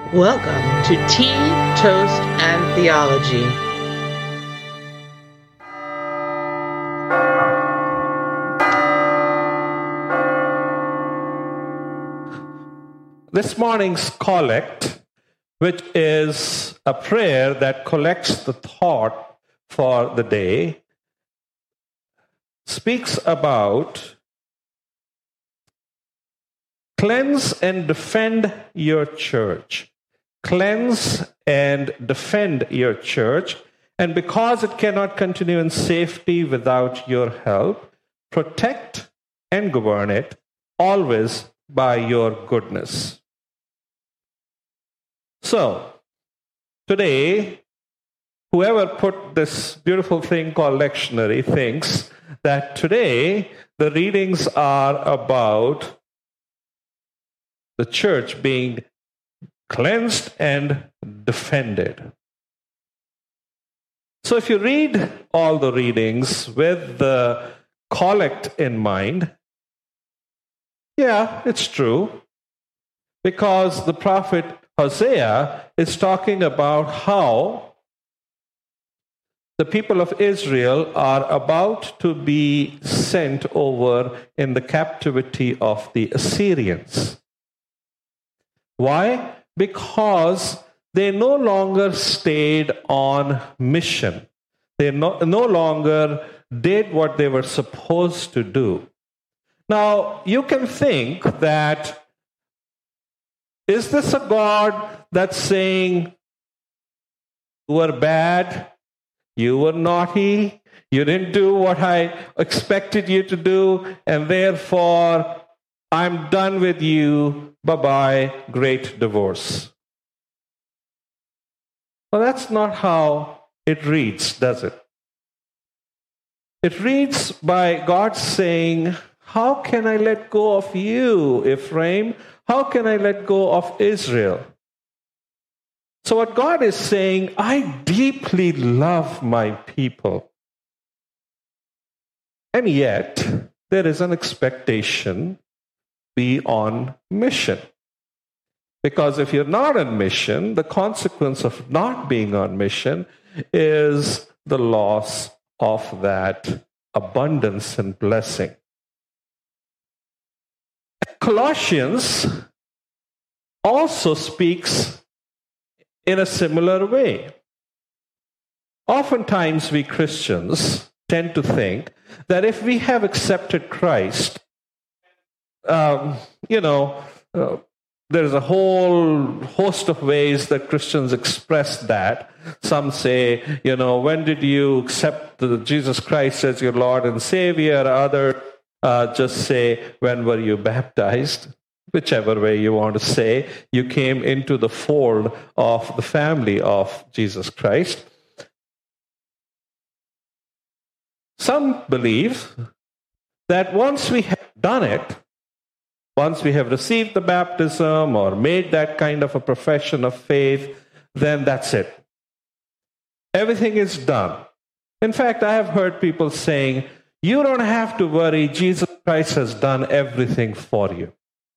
Welcome to Tea, Toast, and Theology. This morning's collect, which is a prayer that collects the thought for the day, speaks about cleanse and defend your church. Cleanse and defend your church. And because it cannot continue in safety without your help, protect and govern it always by your goodness. So, today, whoever put this beautiful thing called lectionary thinks that today the readings are about the church being cleansed and defended. So if you read all the readings with the collect in mind, yeah, it's true. Because the prophet Hosea is talking about how the people of Israel are about to be sent over in the captivity of the Assyrians. Why? Because they no longer stayed on mission. They no longer did what they were supposed to do. Now, you can think that, is this a God that's saying, you were bad, you were naughty, you didn't do what I expected you to do, and therefore I'm done with you, bye-bye, great divorce? Well, that's not how it reads, does it? It reads by God saying, how can I let go of you, Ephraim? How can I let go of Israel? So what God is saying, I deeply love my people. And yet, there is an expectation, be on mission. Because if you're not on mission, the consequence of not being on mission is the loss of that abundance and blessing. Colossians also speaks in a similar way. Oftentimes we Christians tend to think that if we have accepted Christ, there's a whole host of ways that Christians express that. Some say, when did you accept Jesus Christ as your Lord and Savior? Others just say, when were you baptized? Whichever way you want to say, you came into the fold of the family of Jesus Christ. Some believe that once we have done it, once we have received the baptism or made that kind of a profession of faith, then that's it. Everything is done. In fact, I have heard people saying, you don't have to worry, Jesus Christ has done everything for you.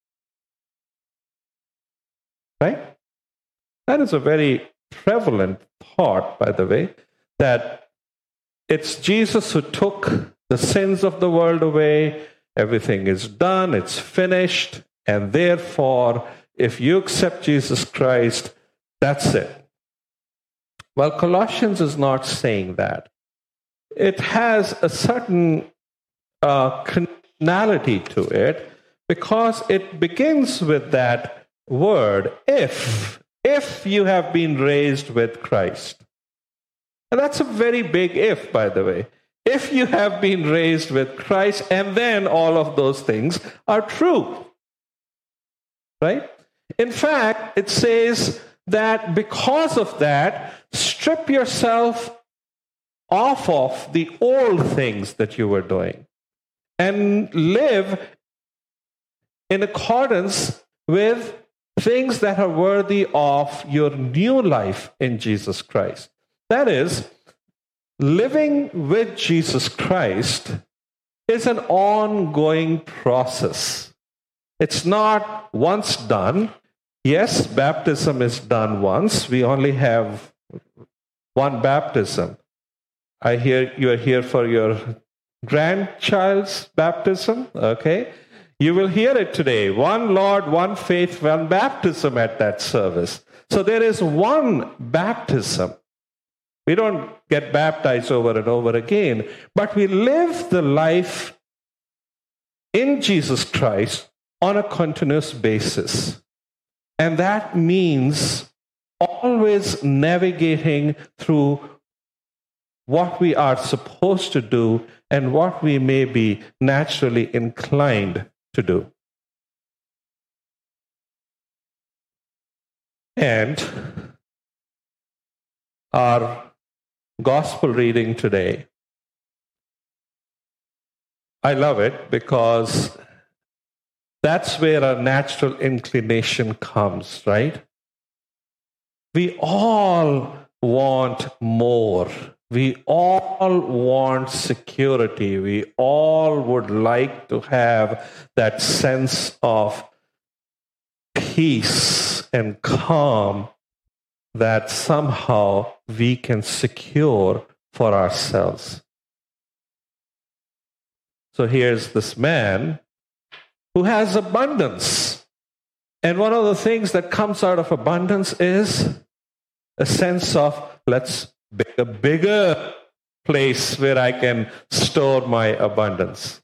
Right? That is a very prevalent thought, by the way, that it's Jesus who took the sins of the world away. Everything is done, it's finished, and therefore, if you accept Jesus Christ, that's it. Well, Colossians is not saying that. It has a certain conditionality to it because it begins with that word, if you have been raised with Christ. And that's a very big if, by the way. If you have been raised with Christ, and then all of those things are true. Right? In fact, it says that because of that, strip yourself off of the old things that you were doing and live in accordance with things that are worthy of your new life in Jesus Christ. That is, living with Jesus Christ is an ongoing process. It's not once done. Yes, baptism is done once. We only have one baptism. I hear you are here for your grandchild's baptism. Okay. You will hear it today. One Lord, one faith, one baptism at that service. So there is one baptism. We don't get baptized over and over again, but we live the life in Jesus Christ on a continuous basis. And that means always navigating through what we are supposed to do and what we may be naturally inclined to do. And our gospel reading today, I love it because that's where our natural inclination comes, right? We all want more. We all want security. We all would like to have that sense of peace and calm that somehow we can secure for ourselves. So here's this man who has abundance. And one of the things that comes out of abundance is a sense of, let's make a bigger place where I can store my abundance.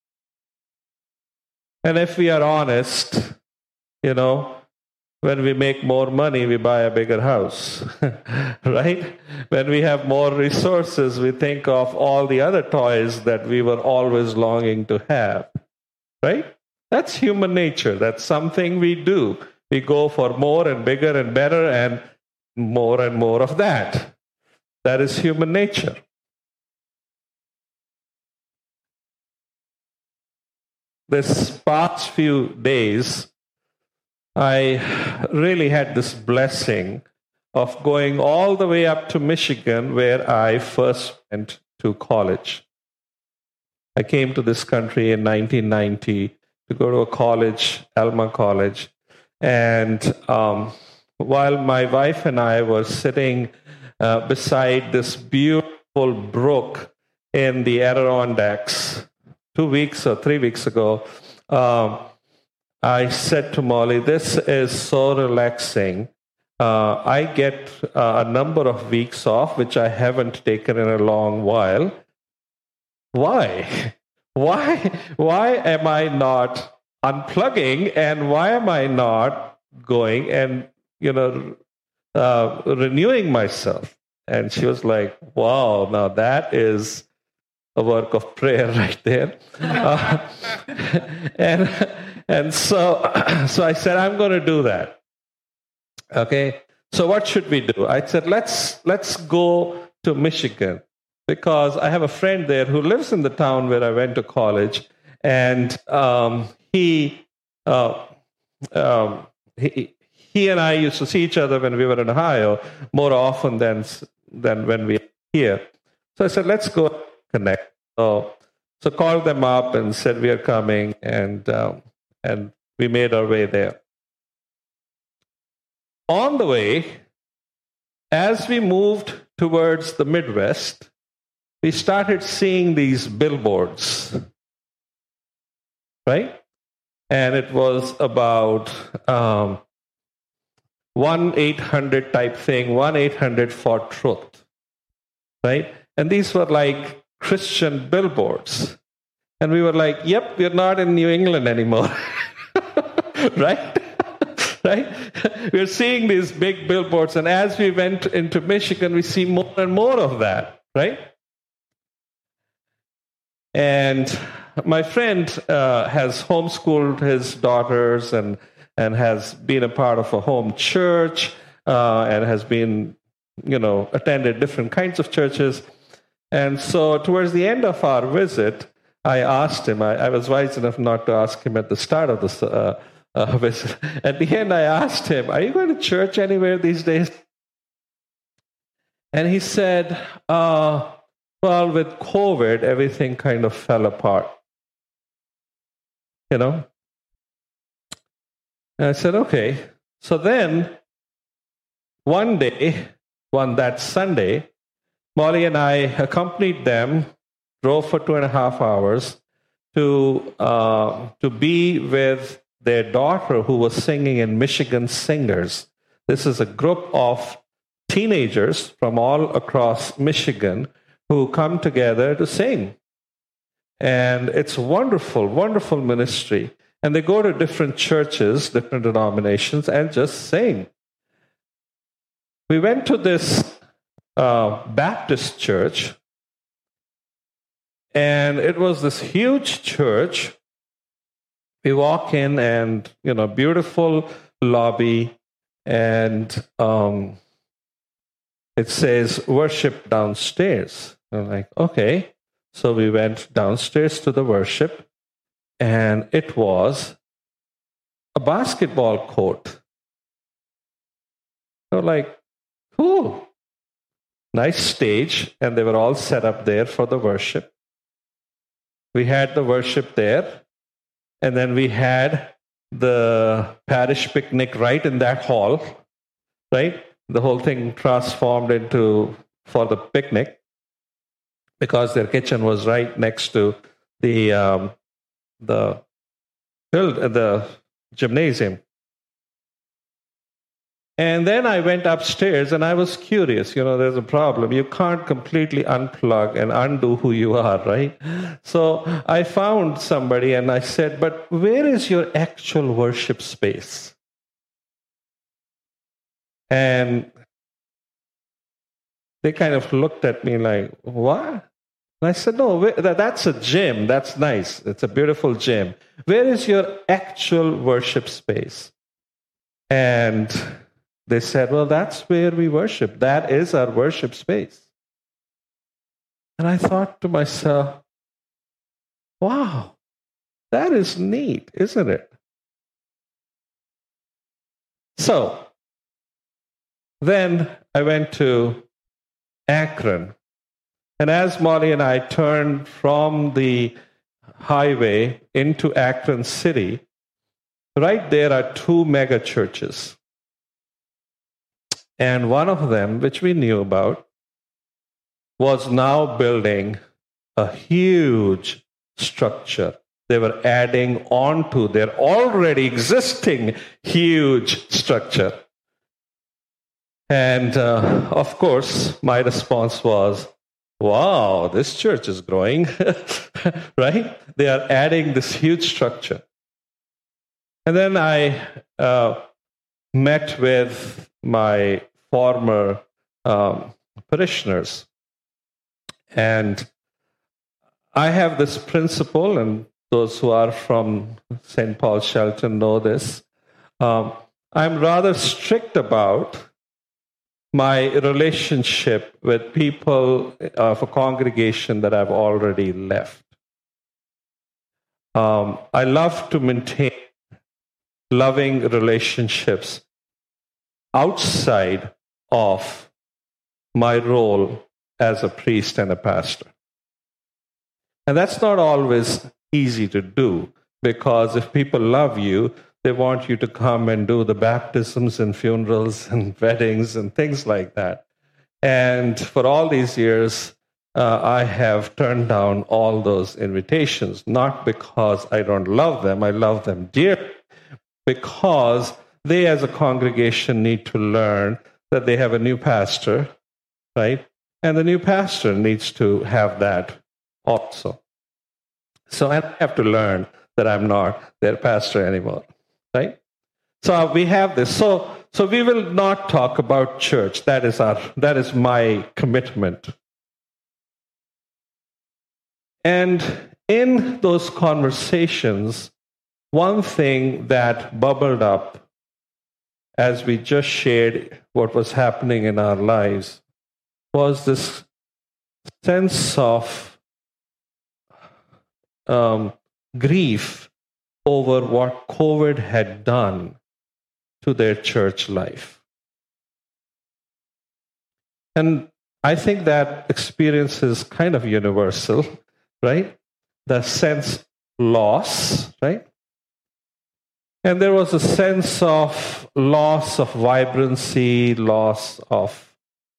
And if we are honest, when we make more money, we buy a bigger house, right? When we have more resources, we think of all the other toys that we were always longing to have, right? That's human nature. That's something we do. We go for more and bigger and better and more of that. That is human nature. This past few days, I really had this blessing of going all the way up to Michigan, where I first went to college. I came to this country in 1990 to go to a college, Alma College. And while my wife and I were sitting beside this beautiful brook in the Adirondacks 2 weeks or 3 weeks ago, I said to Molly, this is so relaxing. I get a number of weeks off, which I haven't taken in a long while. Why? Why am I not unplugging, and why am I not going and, renewing myself? And she was like, wow, now that is a work of prayer right there. And so I said, I'm going to do that. Okay. So what should we do? I said, let's go to Michigan, because I have a friend there who lives in the town where I went to college, and he and I used to see each other when we were in Ohio more often than when we were here. So I said, let's go connect. So called them up and said we are coming, and we made our way there. On the way, as we moved towards the Midwest, we started seeing these billboards, right? And it was about 1-800 type thing, 1-800 for truth, right? And these were like Christian billboards. And we were like, yep, we're not in New England anymore, right? Right? We're seeing these big billboards. And as we went into Michigan, we see more and more of that, right? And my friend has homeschooled his daughters and has been a part of a home church and has been, attended different kinds of churches. And so towards the end of our visit, I asked him, I was wise enough not to ask him at the start of the visit. At the end, I asked him, are you going to church anywhere these days? And he said, well, with COVID, everything kind of fell apart. And I said, okay. So then, one day, that Sunday, Molly and I accompanied them, drove for 2.5 hours to be with their daughter who was singing in Michigan Singers. This is a group of teenagers from all across Michigan who come together to sing. And it's wonderful, wonderful ministry. And they go to different churches, different denominations, and just sing. We went to this Baptist church, and it was this huge church. We walk in and, beautiful lobby, and it says worship downstairs. I'm like, okay. So we went downstairs to the worship, and it was a basketball court. So like, cool. Nice stage, and they were all set up there for the worship. We had the worship there, and then we had the parish picnic right in that hall, right? The whole thing transformed for the picnic because their kitchen was right next to the gymnasium. And then I went upstairs and I was curious. There's a problem. You can't completely unplug and undo who you are, right? So I found somebody and I said, but where is your actual worship space? And they kind of looked at me like, what? And I said, no, that's a gym. That's nice. It's a beautiful gym. Where is your actual worship space? And they said, well, that's where we worship. That is our worship space. And I thought to myself, wow, that is neat, isn't it? So then I went to Akron. And as Molly and I turned from the highway into Akron City, right there are 2 mega churches. And one of them, which we knew about, was now building a huge structure. They were adding on to their already existing huge structure. And of course, my response was, wow, this church is growing, right? They are adding this huge structure. And then I met with my former parishioners. And I have this principle, and those who are from St. Paul Shelton know this. I'm rather strict about my relationship with people of a congregation that I've already left. I love to maintain loving relationships outside of my role as a priest and a pastor. And that's not always easy to do, because if people love you, they want you to come and do the baptisms and funerals and weddings and things like that. And for all these years, I have turned down all those invitations, not because I don't love them. I love them dearly, because they as a congregation need to learn that they have a new pastor, right? And the new pastor needs to have that also. So I have to learn that I'm not their pastor anymore, right? So we have this. So we will not talk about church. That is my commitment. And in those conversations, one thing that bubbled up as we just shared what was happening in our lives was this sense of grief over what COVID had done to their church life. And I think that experience is kind of universal, right? The sense loss, right? And there was a sense of loss of vibrancy, loss of,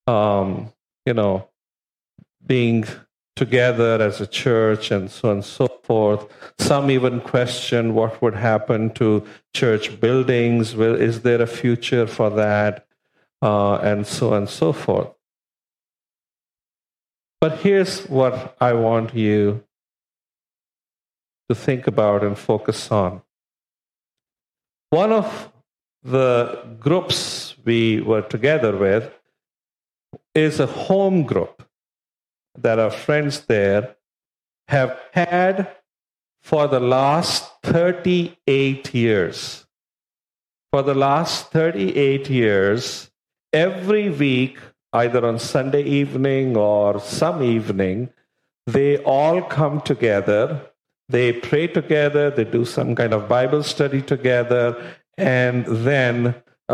being together as a church and so on and so forth. Some even question what would happen to church buildings. Well, is there a future for that? And so on and so forth. But here's what I want you to think about and focus on. One of the groups we were together with is a home group that our friends there have had for the last 38 years. For the last 38 years, every week, either on Sunday evening or some evening, they all come together, they pray together, they do some kind of Bible study together, and then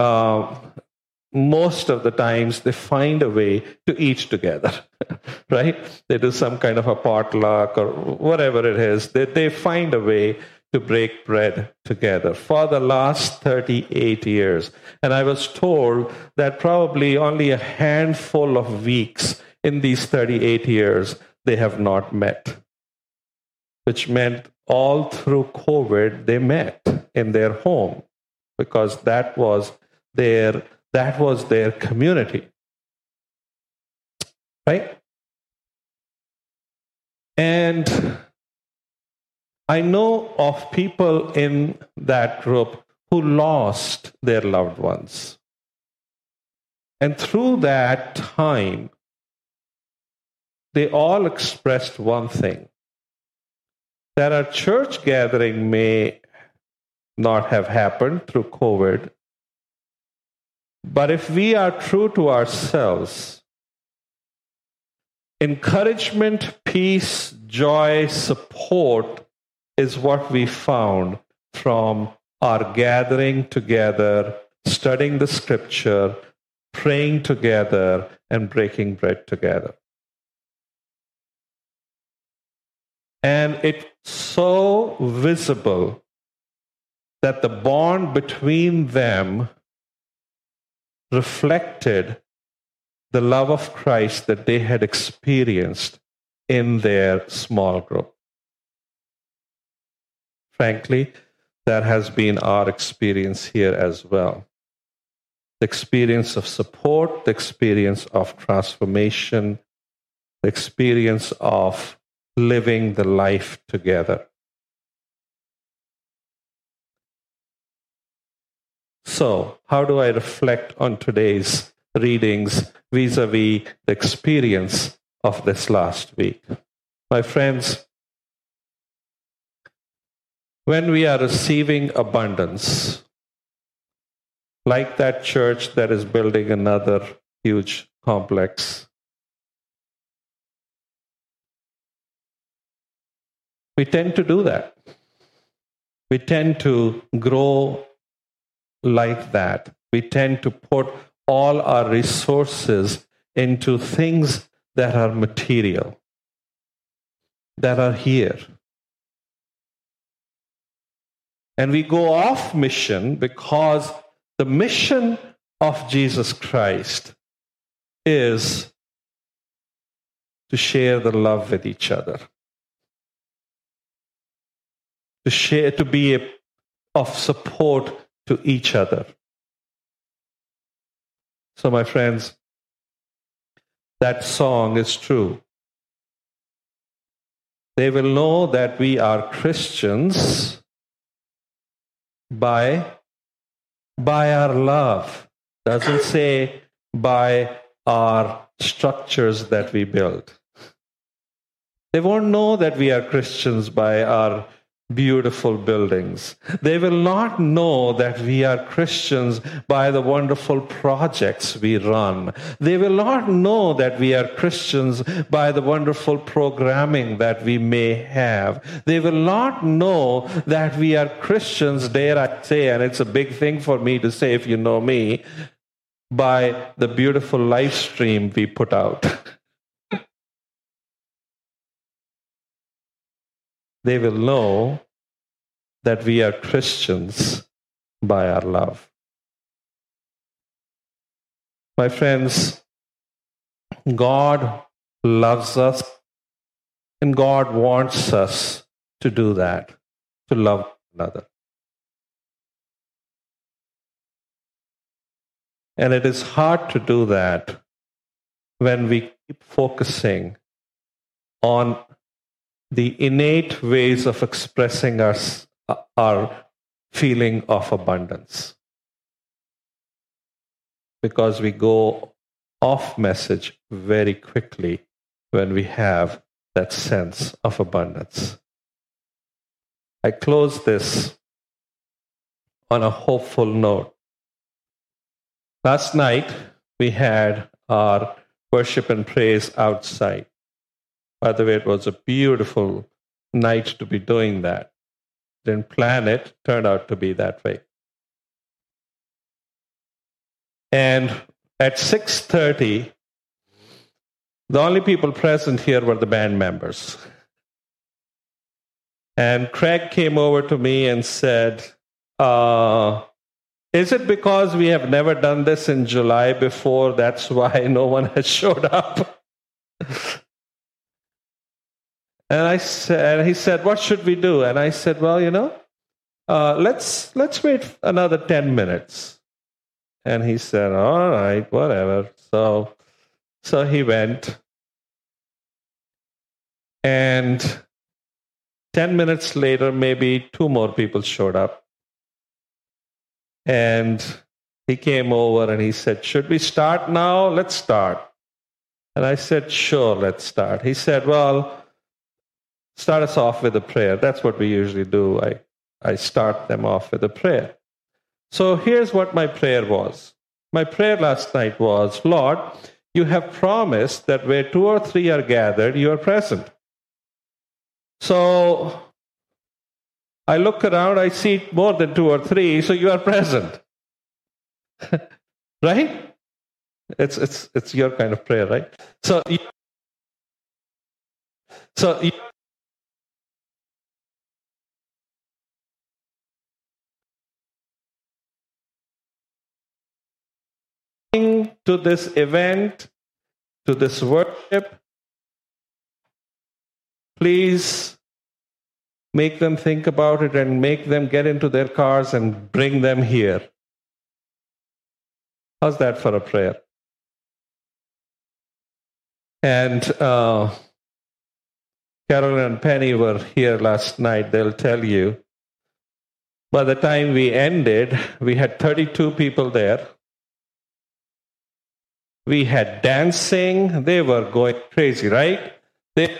most of the times they find a way to eat together, right? They do some kind of a potluck or whatever it is. They find a way to break bread together for the last 38 years. And I was told that probably only a handful of weeks in these 38 years they have not met, which meant all through COVID they met in their home because that was their community, right? And I know of people in that group who lost their loved ones. And through that time, they all expressed one thing, that our church gathering may not have happened through COVID, but if we are true to ourselves, encouragement, peace, joy, support is what we found from our gathering together, studying the scripture, praying together, and breaking bread together. And it's so visible that the bond between them reflected the love of Christ that they had experienced in their small group. Frankly, that has been our experience here as well. The experience of support, the experience of transformation, the experience of living the life together. So, how do I reflect on today's readings vis-a-vis the experience of this last week? My friends, when we are receiving abundance, like that church that is building another huge complex, we tend to do that. We tend to grow like that. We tend to put all our resources into things that are material, that are here. And we go off mission because the mission of Jesus Christ is to share the love with each other, to share, to be of support to each other. So, my friends, that song is true. They will know that we are Christians by our love. Doesn't say by our structures that we build. They won't know that we are Christians by our beautiful buildings. They will not know that we are Christians by the wonderful projects we run. They will not know that we are Christians by the wonderful programming that we may have. They will not know that we are Christians, dare I say, and it's a big thing for me to say if you know me, by the beautiful live stream we put out. They will know that we are Christians by our love. My friends, God loves us, and God wants us to do that, to love another. And it is hard to do that when we keep focusing on the innate ways of expressing our feeling of abundance. Because we go off message very quickly when we have that sense of abundance. I close this on a hopeful note. Last night, we had our worship and praise outside. By the way, it was a beautiful night to be doing that. Didn't plan it, turned out to be that way. And at 6:30, the only people present here were the band members. And Craig came over to me and said, is it because we have never done this in July before, that's why no one has showed up? And he said, what should we do? And I said, well, let's wait another 10 minutes. And he said, all right, whatever. So he went. And 10 minutes later, maybe 2 more people showed up. And he came over and he said, should we start now? Let's start. And I said, sure, let's start. He said, well, start us off with a prayer. That's what we usually do. I start them off with a prayer. So here's what my prayer was. My prayer last night was, Lord, you have promised that where 2 or 3 are gathered, you are present. So I look around, I see more than 2 or 3, so you are present. Right? It's your kind of prayer, right? So to this event, to this worship, please make them think about it and make them get into their cars and bring them here. How's that for a prayer? And Carolyn and Penny were here last night. They'll tell you, by the time we ended, we had 32 people there. We had dancing. They were going crazy, right? They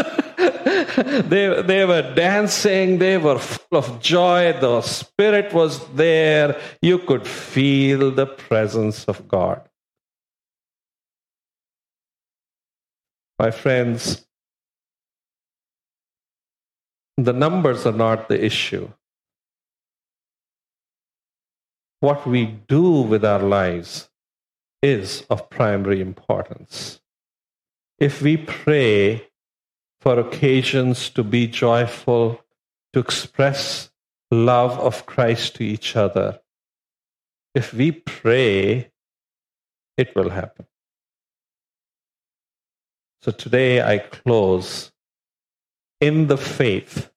were dancing. They were full of joy. The Spirit was there. You could feel the presence of God. My friends, the numbers are not the issue. What we do with our lives is of primary importance. If we pray for occasions to be joyful, to express love of Christ to each other, if we pray, it will happen. So today I close in the faith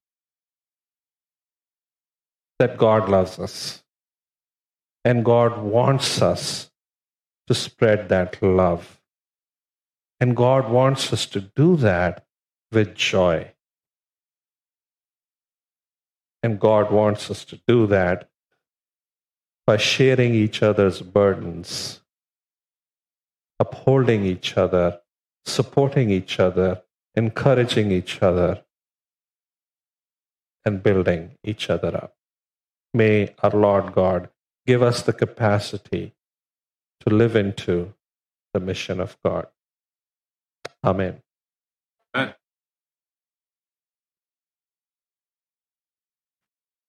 that God loves us and God wants us to spread that love. And God wants us to do that with joy. And God wants us to do that by sharing each other's burdens, upholding each other, supporting each other, encouraging each other, and building each other up. May our Lord God give us the capacity to live into the mission of God. Amen. Amen.